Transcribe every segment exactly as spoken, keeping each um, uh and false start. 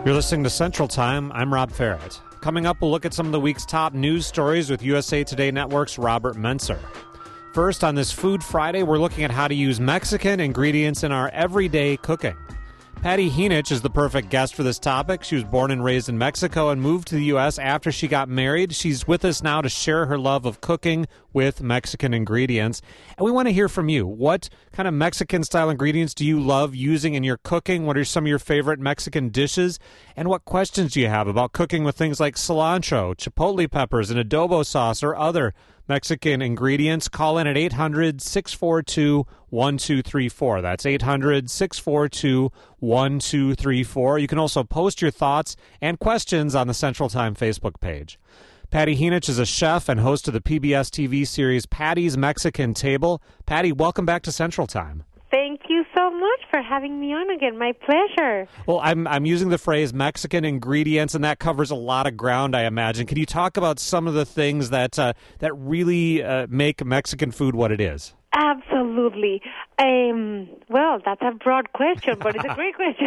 You're listening to Central Time. I'm Rob Farrett. Coming up, we'll look at some of the week's top news stories with U S A Today Network's Robert Menser. First, on this Food Friday, we're looking at how to use Mexican ingredients in our everyday cooking. Patty Henich is the perfect guest for this topic. She was born and raised in Mexico and moved to the U S after she got married. She's with us now to share her love of cooking with Mexican ingredients. And we want to hear from you. What kind of Mexican-style ingredients do you love using in your cooking? What are some of your favorite Mexican dishes? And what questions do you have about cooking with things like cilantro, chipotle peppers, and adobo sauce, or other Mexican ingredients? Call in at eight hundred, six four two, one two three four. That's eight hundred, six four two, one two three four. You can also post your thoughts and questions on the Central Time Facebook page. Patty Henich is a chef and host of the P B S T V series Patty's Mexican Table. Patty, welcome back to Central Time. Thank you so much for having me on again. My pleasure. Well, I'm I'm using the phrase Mexican ingredients, and that covers a lot of ground, I imagine. Can you talk about some of the things that uh, that really uh, make Mexican food what it is? Absolutely. Um, well, that's a broad question, but it's a great question.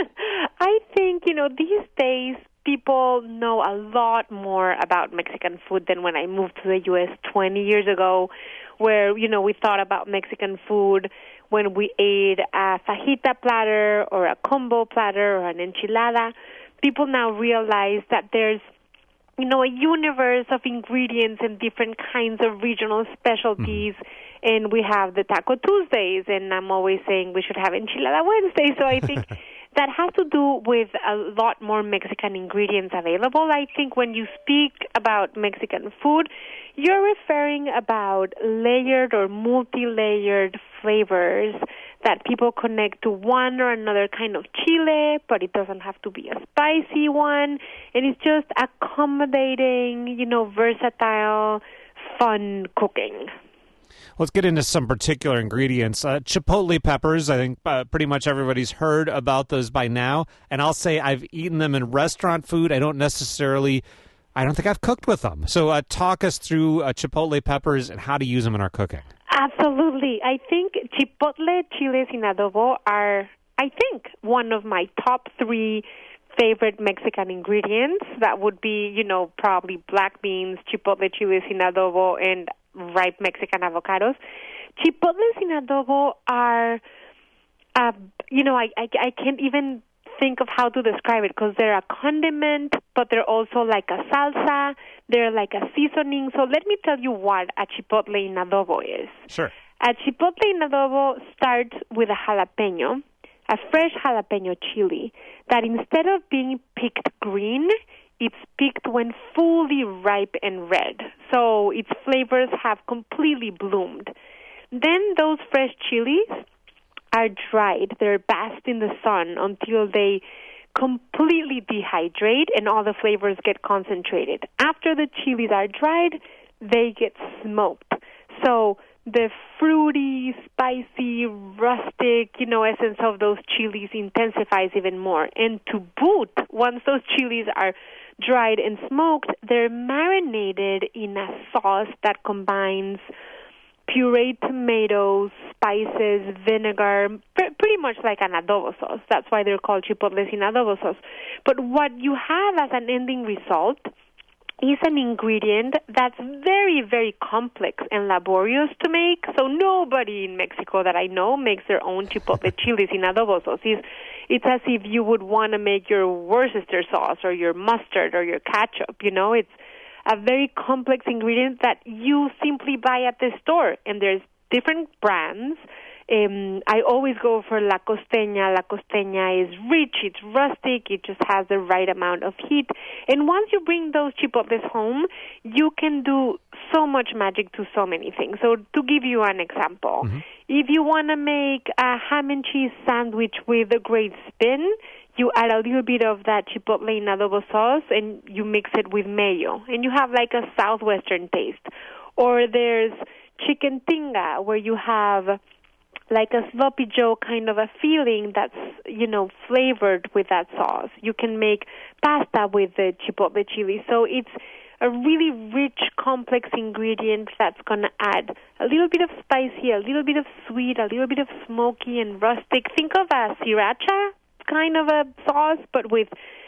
I think, you know, these days people know a lot more about Mexican food than when I moved to the U S twenty years ago, where, you know, we thought about Mexican food when we ate a fajita platter or a combo platter or an enchilada. People now realize that there's, you know, a universe of ingredients and different kinds of regional specialties. Mm-hmm. And we have the Taco Tuesdays, and I'm always saying we should have Enchilada Wednesday. So I think that has to do with a lot more Mexican ingredients available. I think when you speak about Mexican food, you're referring about layered or multi-layered flavors that people connect to one or another kind of chile, but it doesn't have to be a spicy one. And it's just accommodating, you know, versatile, fun cooking. Let's get into some particular ingredients. Uh, chipotle peppers, I think uh, pretty much everybody's heard about those by now. And I'll say I've eaten them in restaurant food. I don't necessarily, I don't think I've cooked with them. So uh, talk us through uh, chipotle peppers and how to use them in our cooking. Absolutely. I think chipotle chiles in adobo are, I think, one of my top three favorite Mexican ingredients. That would be, you know, probably black beans, chipotle chiles in adobo, and ripe Mexican avocados. Chipotles in adobo are, uh, you know, I, I, I can't even think of how to describe it because they're a condiment, but they're also like a salsa. They're like a seasoning. So let me tell you what a chipotle in adobo is. Sure. A chipotle in adobo starts with a jalapeno, a fresh jalapeno chili that instead of being picked green, it's picked when fully ripe and red, so its flavors have completely bloomed. Then those fresh chilies are dried. They're basked in the sun until they completely dehydrate and all the flavors get concentrated. After the chilies are dried, they get smoked. So the fruity, spicy, rustic, you know, essence of those chilies intensifies even more. And to boot, once those chilies are dried and smoked, they're marinated in a sauce that combines pureed tomatoes, spices, vinegar, pretty much like an adobo sauce. That's why they're called chipotles in adobo sauce. But what you have as an ending result is an ingredient that's very, very complex and laborious to make. So nobody in Mexico that I know makes their own chipotle chiles in adobo sauce. It's, it's as if you would want to make your Worcester sauce or your mustard or your ketchup. You know, it's a very complex ingredient that you simply buy at the store. And there's different brands. Um, I always go for La Costeña. La Costeña is rich, it's rustic, it just has the right amount of heat. And once you bring those chipotles home, you can do so much magic to so many things. So to give you an example, mm-hmm. if you want to make a ham and cheese sandwich with a great spin, you add a little bit of that chipotle in adobo sauce and you mix it with mayo. And you have like a southwestern taste. Or there's chicken tinga, where you have like a sloppy Joe kind of a feeling that's, you know, flavored with that sauce. You can make pasta with the chipotle chili. So it's a really rich, complex ingredient that's going to add a little bit of spicy, a little bit of sweet, a little bit of smoky and rustic. Think of a sriracha kind of a sauce, but with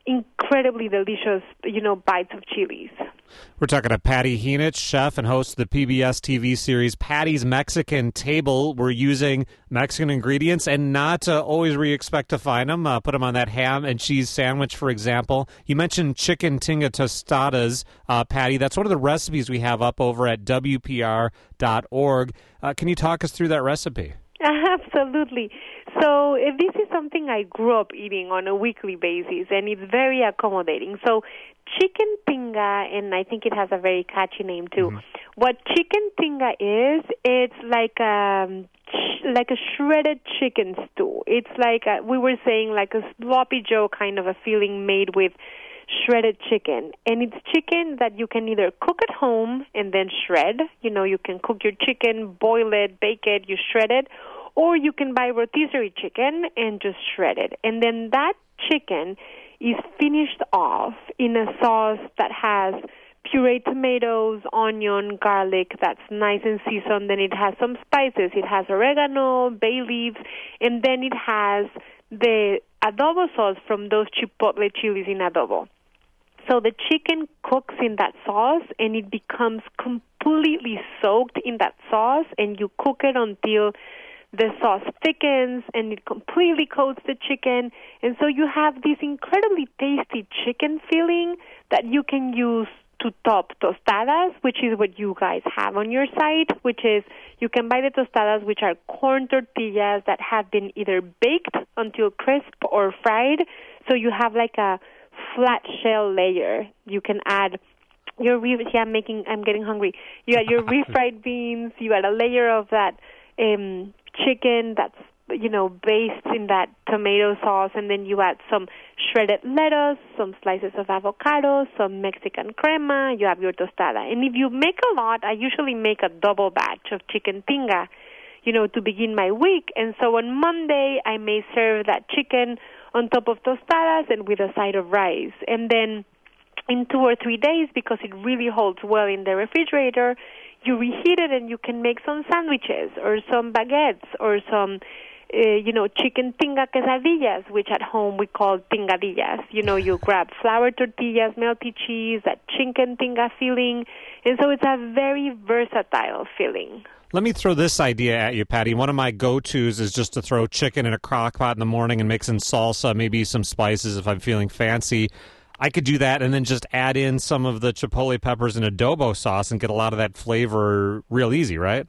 incredibly delicious, you know, bites of chilies. We're talking to Patty Heenich, chef and host of the P B S T V series Patty's Mexican Table. We're using Mexican ingredients and not uh, always where you expect to find them. Uh, put them on that ham and cheese sandwich, for example. You mentioned chicken tinga tostadas, uh, Patty. That's one of the recipes we have up over at W P R dot org. Uh, can you talk us through that recipe? Absolutely. So uh, this is something I grew up eating on a weekly basis, and it's very accommodating. So chicken tinga, and I think it has a very catchy name too. Mm-hmm. What chicken tinga is, it's like a, like a shredded chicken stew. It's like, a, we were saying, like a sloppy Joe kind of a feeling made with shredded chicken. And it's chicken that you can either cook at home and then shred. You know, you can cook your chicken, boil it, bake it, you shred it. Or you can buy rotisserie chicken and just shred it. And then that chicken is finished off in a sauce that has pureed tomatoes, onion, garlic that's nice and seasoned. Then it has some spices. It has oregano, bay leaves, and then it has the adobo sauce from those chipotle chilies in adobo. So the chicken cooks in that sauce, and it becomes completely soaked in that sauce, and you cook it until the sauce thickens and it completely coats the chicken. And so you have this incredibly tasty chicken filling that you can use to top tostadas, which is what you guys have on your site, which is you can buy the tostadas, which are corn tortillas that have been either baked until crisp or fried. So you have like a flat shell layer. You can add your re- yeah, I'm making I'm getting hungry. You add your refried beans, you add a layer of that um chicken that's, you know, based in that tomato sauce, and then you add some shredded lettuce, some slices of avocado, some Mexican crema, you have your tostada. And if you make a lot, I usually make a double batch of chicken tinga, you know, to begin my week. And so on Monday, I may serve that chicken on top of tostadas and with a side of rice. And then in two or three days, because it really holds well in the refrigerator, you reheat it and you can make some sandwiches or some baguettes or some, uh, you know, chicken tinga quesadillas, which at home we call tingadillas. You know, you grab flour tortillas, melty cheese, that chicken tinga filling, and so it's a very versatile filling. Let me throw this idea at you, Patty. One of my go-tos is just to throw chicken in a crock pot in the morning and mix in salsa, maybe some spices if I'm feeling fancy. I could do that and then just add in some of the chipotle peppers and adobo sauce and get a lot of that flavor real easy, right?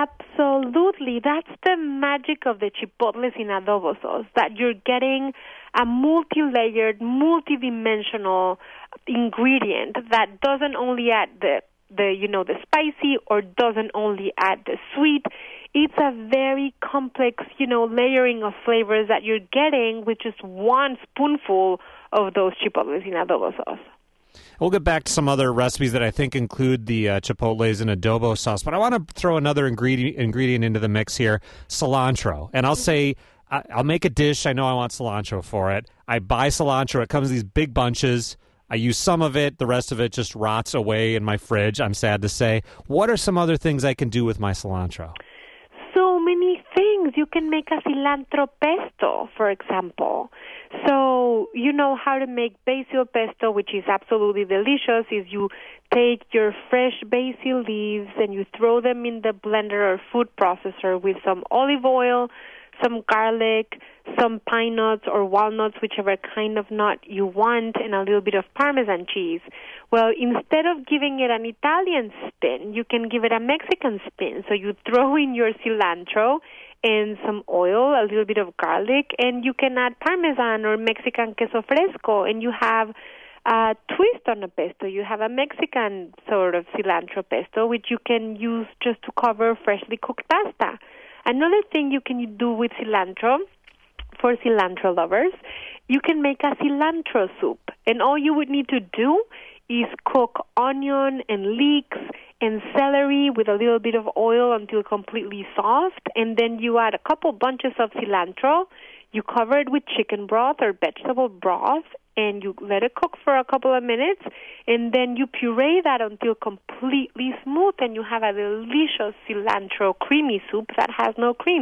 Absolutely. That's the magic of the chipotles in adobo sauce, that you're getting a multi-layered, multi-dimensional ingredient that doesn't only add the, the you know, the spicy or doesn't only add the sweet. It's a very complex, you know, layering of flavors that you're getting with just one spoonful of those chipotles in adobo sauce. We'll get back to some other recipes that I think include the uh, chipotles and adobo sauce, but I want to throw another ingredient ingredient into the mix here, cilantro. And I'll say, I, I'll make a dish. I know I want cilantro for it. I buy cilantro. It comes in these big bunches. I use some of it. The rest of it just rots away in my fridge, I'm sad to say. What are some other things I can do with my cilantro? So many things. You can make a cilantro pesto, for example. So you know how to make basil pesto, which is absolutely delicious, is you take your fresh basil leaves and you throw them in the blender or food processor with some olive oil, some garlic, some pine nuts or walnuts, whichever kind of nut you want, and a little bit of Parmesan cheese. Well, instead of giving it an Italian spin, you can give it a Mexican spin. So you throw in your cilantro and some oil, a little bit of garlic, and you can add Parmesan or Mexican queso fresco, and you have a twist on a pesto. You have a Mexican sort of cilantro pesto, which you can use just to cover freshly cooked pasta. Another thing you can do with cilantro, for cilantro lovers, you can make a cilantro soup. And all you would need to do is cook onion and leeks and celery with a little bit of oil until completely soft. And then you add a couple bunches of cilantro. You cover it with chicken broth or vegetable broth, and you let it cook for a couple of minutes. And then you puree that until completely smooth, and you have a delicious cilantro creamy soup that has no cream.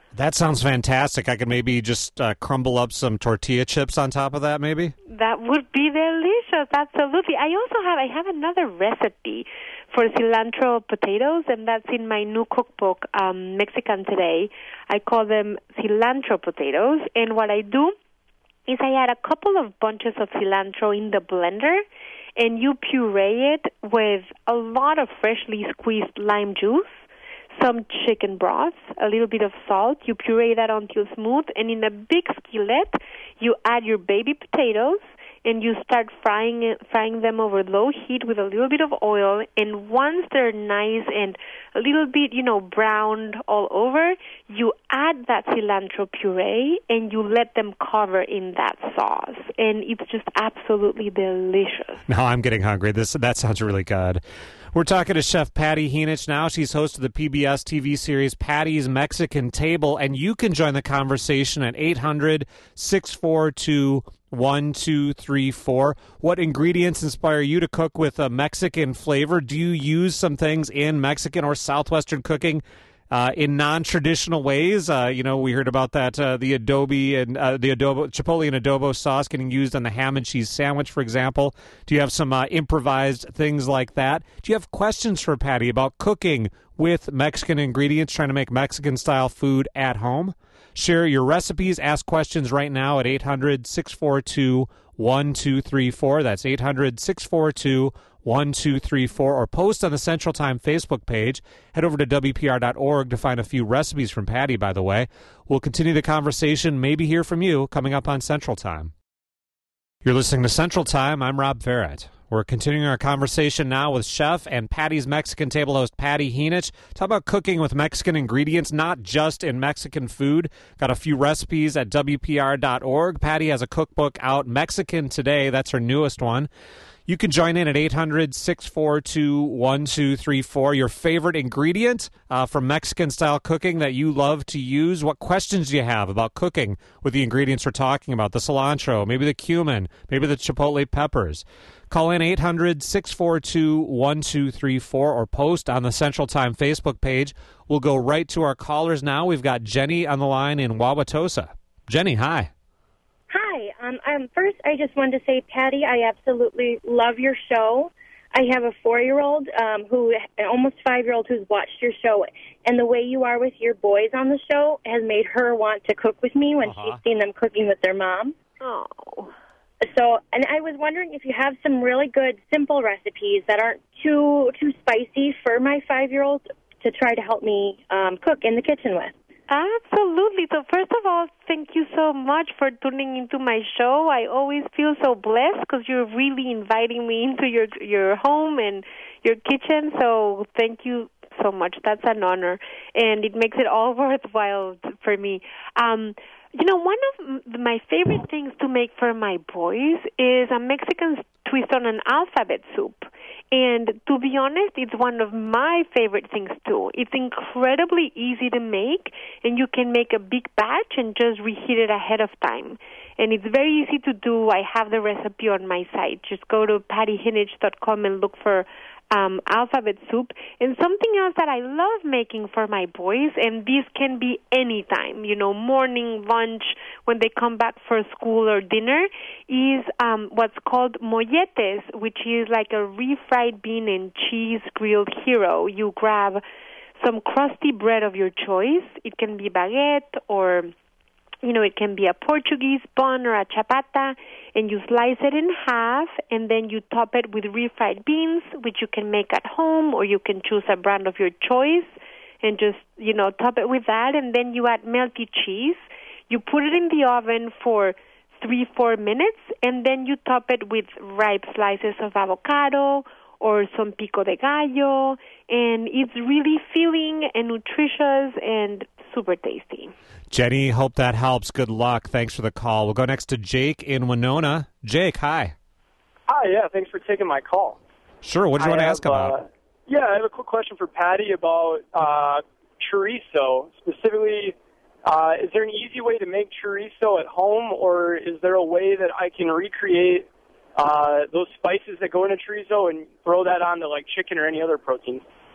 That sounds fantastic. I could maybe just uh, crumble up some tortilla chips on top of that, maybe? That would be delicious, absolutely. I also have, I have another recipe for cilantro potatoes, and that's in my new cookbook, um, Mexican Today. I call them cilantro potatoes, and what I do is I add a couple of bunches of cilantro in the blender, and you puree it with a lot of freshly squeezed lime juice, some chicken broth, a little bit of salt. You puree that until smooth, and in a big skillet, you add your baby potatoes, and you start frying it, frying them over low heat with a little bit of oil. And once they're nice and a little bit, you know, browned all over, you add that cilantro puree, and you let them cover in that sauce. And it's just absolutely delicious. Now I'm getting hungry. This That sounds really good. We're talking to Chef Patty Henich now. She's host of the P B S T V series Patty's Mexican Table, and you can join the conversation at eight hundred, six four two, one two three four. What ingredients inspire you to cook with a Mexican flavor? Do you use some things in Mexican or Southwestern cooking Uh, in non-traditional ways? Uh, you know, we heard about that, uh, the adobe and uh, the adobo, chipotle and adobo sauce getting used on the ham and cheese sandwich, for example. Do you have some uh, improvised things like that? Do you have questions for Patty about cooking with Mexican ingredients, trying to make Mexican-style food at home? Share your recipes. Ask questions right now at eight hundred, six four two, one two three four. That's eight hundred, six four two, one two three four, or post on the Central Time Facebook page. Head over to W P R dot org to find a few recipes from Patty, by the way. We'll continue the conversation, maybe hear from you, coming up on Central Time. You're listening to Central Time. I'm Rob Ferret. We're continuing our conversation now with chef and Patty's Mexican Table host Patty Henich. Talk about cooking with Mexican ingredients, not just in Mexican food. Got a few recipes at W P R dot org. Patty has a cookbook out, Mexican Today. That's her newest one. You can join in at eight hundred, six four two, one two three four. Your favorite ingredient uh, from Mexican-style cooking that you love to use. What questions do you have about cooking with the ingredients we're talking about? The cilantro, maybe the cumin, maybe the chipotle peppers. Call in eight hundred, six four two, one two three four or post on the Central Time Facebook page. We'll go right to our callers now. We've got Jenny on the line in Wauwatosa. Jenny, hi. Hi. Um, um, first, I just wanted to say, Patty, I absolutely love your show. I have a four-year-old um, who, an almost five-year-old who's watched your show, and the way you are with your boys on the show has made her want to cook with me when uh-huh. she's seen them cooking with their mom. Oh. So, and I was wondering if you have some really good, simple recipes that aren't too too spicy for my five-year-old to try to help me um, cook in the kitchen with. Absolutely. So first of all, thank you so much for tuning into my show. I always feel so blessed because you're really inviting me into your your home and your kitchen. So thank you so much. That's an honor, and it makes it all worthwhile for me. Um, you know, one of my favorite things to make for my boys is a Mexican twist on an alphabet soup. And to be honest, it's one of my favorite things, too. It's incredibly easy to make, and you can make a big batch and just reheat it ahead of time. And it's very easy to do. I have the recipe on my site. Just go to patty henich dot com and look for um, alphabet soup. And something else that I love making for my boys, and this can be any time, you know, morning, lunch, when they come back for school or dinner, is um, what's called molletes, which is like a refried bean and cheese grilled hero. You grab some crusty bread of your choice. It can be baguette or, you know, it can be a Portuguese bun or a chapata, and you slice it in half, and then you top it with refried beans, which you can make at home, or you can choose a brand of your choice and just, you know, top it with that, and then you add melty cheese. You put it in the oven for three, four minutes, and then you top it with ripe slices of avocado or some pico de gallo, and it's really filling and nutritious and super tasty. Jenny, hope that helps. Good luck. Thanks for the call. We'll go next to Jake in Winona. Jake, hi. Hi, yeah, thanks for taking my call. Sure, what do you I want to have, ask about? Uh, yeah, I have a quick question for Patty about uh, chorizo. Specifically, uh, is there an easy way to make chorizo at home, or is there a way that I can recreate uh, those spices that go into chorizo and throw that onto like chicken or any other protein?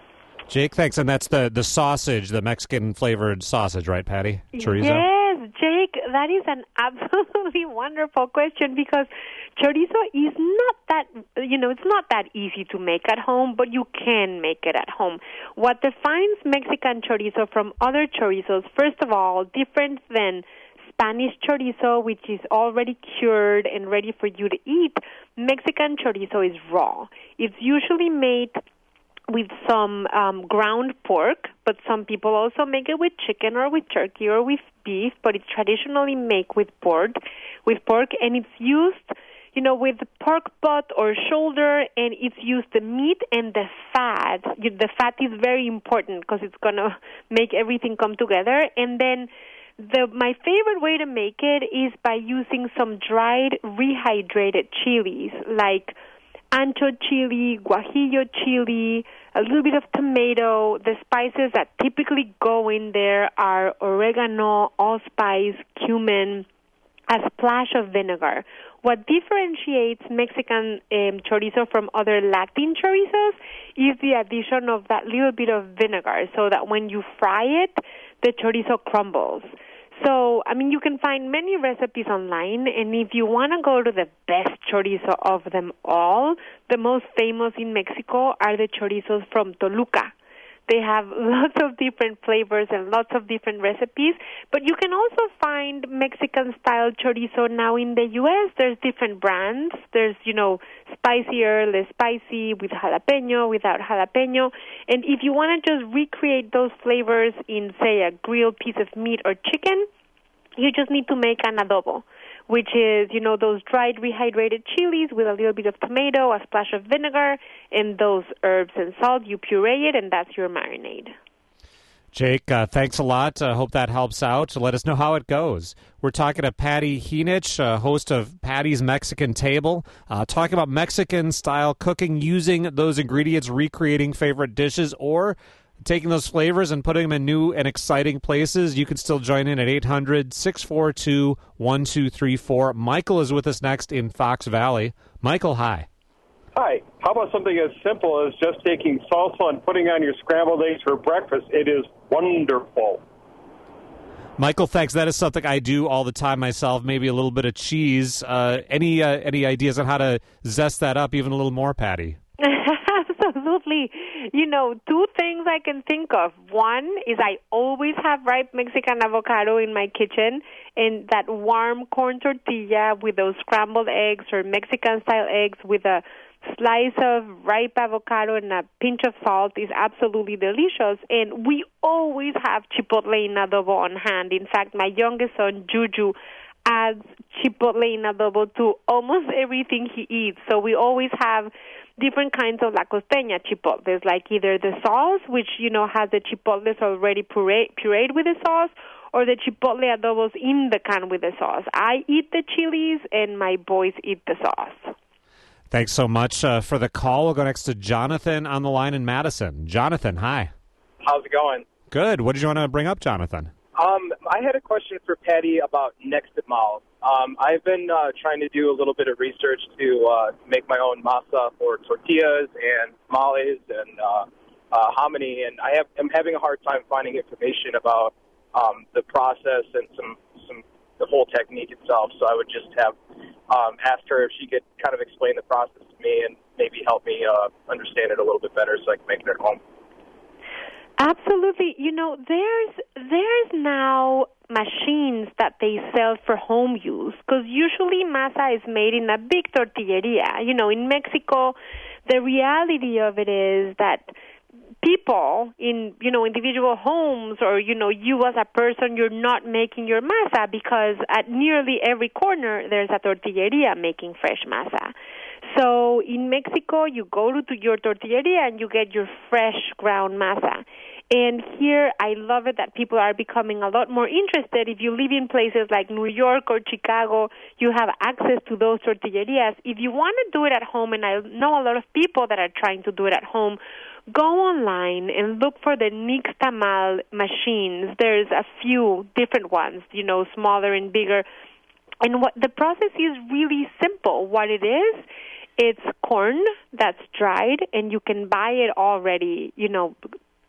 Jake, thanks. And that's the, the sausage, the Mexican-flavored sausage, right, Patty? Chorizo? Yes, Jake, that is an absolutely wonderful question because chorizo is not that, you know, it's not that easy to make at home, but you can make it at home. What defines Mexican chorizo from other chorizos, first of all, different than Spanish chorizo, which is already cured and ready for you to eat, Mexican chorizo is raw. It's usually made with some um, ground pork, but some people also make it with chicken or with turkey or with beef, but it's traditionally made with pork, with pork, and it's used, you know, with pork butt or shoulder, and it's used the meat and the fat. The fat is very important because it's going to make everything come together, and then The my favorite way to make it is by using some dried, rehydrated chilies, like ancho chili, guajillo chili, a little bit of tomato. The spices that typically go in there are oregano, allspice, cumin, a splash of vinegar. What differentiates Mexican um, chorizo from other Latin chorizos is the addition of that little bit of vinegar so that when you fry it, the chorizo crumbles. So, I mean, you can find many recipes online, and if you want to go to the best chorizo of them all, the most famous in Mexico are the chorizos from Toluca. They have lots of different flavors and lots of different recipes, but you can also find Mexican-style chorizo now in the U S. There's different brands. There's, you know, spicier, less spicy, with jalapeno, without jalapeno. And if you want to just recreate those flavors in, say, a grilled piece of meat or chicken, you just need to make an adobo, which is, you know, those dried rehydrated chilies with a little bit of tomato, a splash of vinegar, and those herbs and salt. You puree it, and that's your marinade. Jake, uh, thanks a lot. I uh, hope that helps out. Let us know how it goes. We're talking to Patty Henich, uh, host of Patty's Mexican Table, uh, talking about Mexican-style cooking, using those ingredients, recreating favorite dishes, or taking those flavors and putting them in new and exciting places. You can still join in at eight hundred, six four two, one two three four. Michael is with us next in Fox Valley. Michael, hi. Hi. How about something as simple as just taking salsa and putting on your scrambled eggs for breakfast? It is wonderful. Michael, thanks. That is something I do all the time myself, maybe a little bit of cheese. Uh, any uh, any ideas on how to zest that up even a little more, Patty? Absolutely. You know, two things I can think of. One is I always have ripe Mexican avocado in my kitchen, and that warm corn tortilla with those scrambled eggs or Mexican-style eggs with a slice of ripe avocado and a pinch of salt is absolutely delicious. And we always have chipotle in adobo on hand. In fact, my youngest son, Juju, adds chipotle in adobo to almost everything he eats. So we always have different kinds of la costeña chipotles, like either the sauce, which, you know, has the chipotles already puree, pureed with the sauce, or the chipotle adobos in the can with the sauce. I eat the chilies, and my boys eat the sauce. Thanks so much uh, for the call. We'll go next to Jonathan on the line in Madison. Jonathan, hi. How's it going? Good. What did you want to bring up, Jonathan? Um, I had a question for Patty about nixtamal. Um, I've been uh, trying to do a little bit of research to uh, make my own masa for tortillas and tamales and uh, uh, hominy, and I have, I'm having a hard time finding information about um, the process and some, some the whole technique itself. So I would just have um, asked her if she could kind of explain the process to me and maybe help me uh, understand it a little bit better so I can make it at home. Absolutely. You know, there's there's now machines that they sell for home use, because usually masa is made in a big tortilleria. You know, in Mexico, the reality of it is that people in, you know, individual homes, or, you know, you as a person, you're not making your masa, because at nearly every corner there's a tortilleria making fresh masa. So in Mexico, you go to your tortilleria and you get your fresh ground masa. And here, I love it that people are becoming a lot more interested. If you live in places like New York or Chicago, you have access to those tortillerias. If you want to do it at home, and I know a lot of people that are trying to do it at home, go online and look for the nixtamal machines. There's a few different ones, you know, smaller and bigger. And what the process is really simple. What it is, it's corn that's dried, and you can buy it already, you know,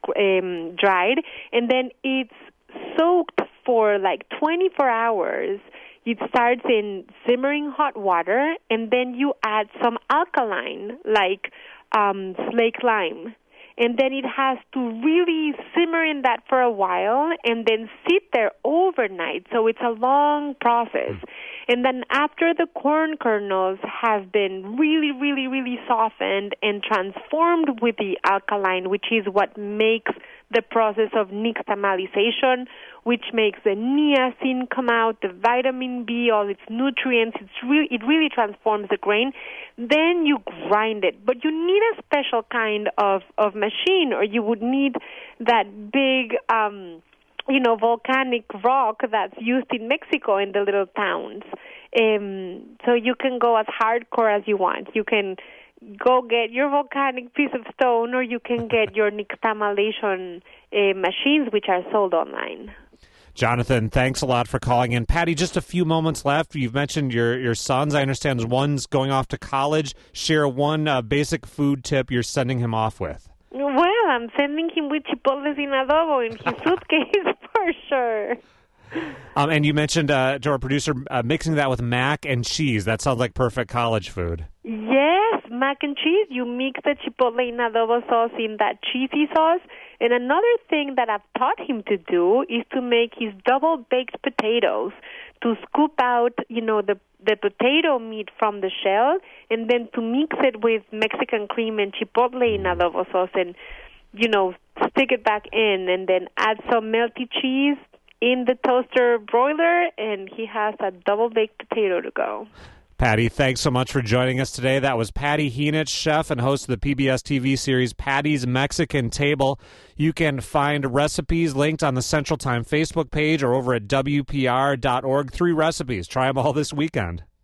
um, dried, and then it's soaked for like twenty-four hours. It starts in simmering hot water, and then you add some alkaline, like um, slake lime. And then it has to really simmer in that for a while and then sit there overnight. So it's a long process. And then after the corn kernels have been really, really, really softened and transformed with the alkaline, which is what makes the process of nixtamalization, which makes the niacin come out, the vitamin B, all its nutrients. It's really, it really transforms the grain. Then you grind it. But you need a special kind of, of machine, or you would need that big, um, you know, volcanic rock that's used in Mexico in the little towns. Um, so you can go as hardcore as you want. You can go get your volcanic piece of stone, or you can get your nixtamalization uh, machines, which are sold online. Jonathan, thanks a lot for calling in. Patty, just a few moments left. You've mentioned your, your sons. I understand one's going off to college. Share one uh, basic food tip you're sending him off with. Well, I'm sending him with chipotle sin adobo in his suitcase for sure. Um, and you mentioned, uh, to our producer, uh, mixing that with mac and cheese. That sounds like perfect college food. Yes, mac and cheese. You mix the chipotle in adobo sauce in that cheesy sauce. And another thing that I've taught him to do is to make his double-baked potatoes, to scoop out, you know, the the potato meat from the shell, and then to mix it with Mexican cream and chipotle in adobo sauce, and, you know, stick it back in, and then add some melty cheese in the toaster broiler, and he has a double-baked potato to go. Patty, thanks so much for joining us today. That was Patty Henich, chef and host of the P B S T V series Patty's Mexican Table. You can find recipes linked on the Central Time Facebook page or over at W P R dot org. Three recipes. Try them all this weekend.